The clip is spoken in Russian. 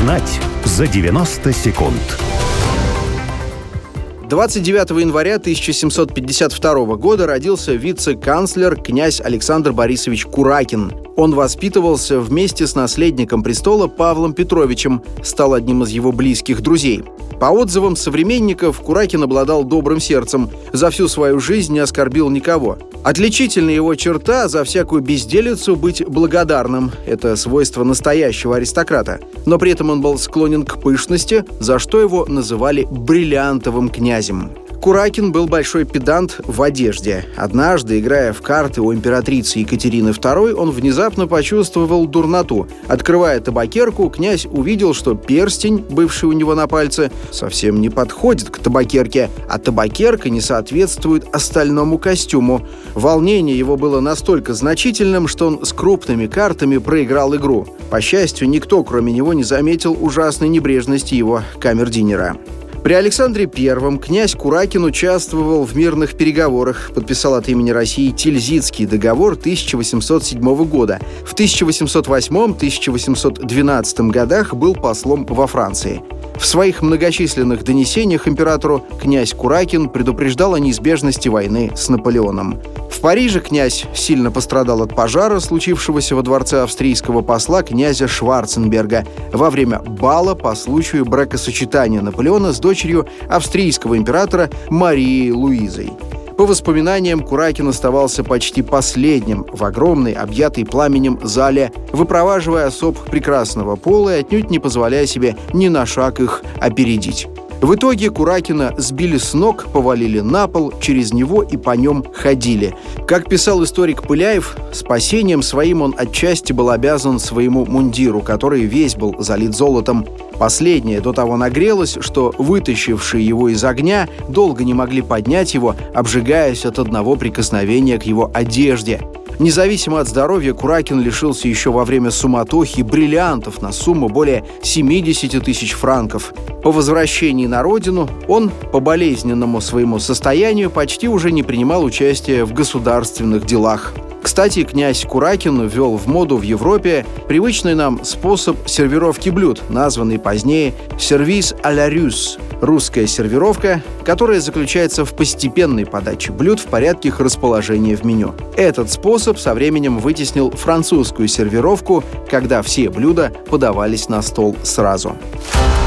Узнать за 90 секунд. 29 января 1752 года родился вице-канцлер князь Александр Борисович Куракин. Он воспитывался вместе с наследником престола Павлом Петровичем, стал одним из его близких друзей. По отзывам современников, Куракин обладал добрым сердцем, за всю свою жизнь не оскорбил никого. Отличительная его черта — за всякую безделицу быть благодарным. Это свойство настоящего аристократа. Но при этом он был склонен к пышности, за что его называли бриллиантовым князем. Куракин был большой педант в одежде. Однажды, играя в карты у императрицы Екатерины II, он внезапно почувствовал дурноту. Открывая табакерку, князь увидел, что перстень, бывший у него на пальце, совсем не подходит к табакерке, а табакерка не соответствует остальному костюму. Волнение его было настолько значительным, что он с крупными картами проиграл игру. По счастью, никто, кроме него, не заметил ужасной небрежности его камердинера. При Александре I князь Куракин участвовал в мирных переговорах, подписал от имени России Тильзитский договор 1807 года. В 1808-1812 годах был послом во Франции. В своих многочисленных донесениях императору князь Куракин предупреждал о неизбежности войны с Наполеоном. В Париже князь сильно пострадал от пожара, случившегося во дворце австрийского посла князя Шварценберга во время бала по случаю бракосочетания Наполеона с дочерью австрийского императора Марией Луизой. По воспоминаниям, Куракин оставался почти последним в огромной, объятой пламенем зале, выпроваживая особ прекрасного пола и отнюдь не позволяя себе ни на шаг их опередить. В итоге Куракина сбили с ног, повалили на пол, через него и по нем ходили. Как писал историк Пыляев, спасением своим он отчасти был обязан своему мундиру, который весь был залит золотом. Последнее до того нагрелось, что вытащившие его из огня долго не могли поднять его, обжигаясь от одного прикосновения к его одежде. Независимо от здоровья, Куракин лишился еще во время суматохи бриллиантов на сумму более 70 тысяч франков. По возвращении на родину он, по болезненному своему состоянию, почти уже не принимал участия в государственных делах. Кстати, князь Куракин ввел в моду в Европе привычный нам способ сервировки блюд, названный позднее «сервис à la russe» – русская сервировка, которая заключается в постепенной подаче блюд в порядке их расположения в меню. Этот способ со временем вытеснил французскую сервировку, когда все блюда подавались на стол сразу.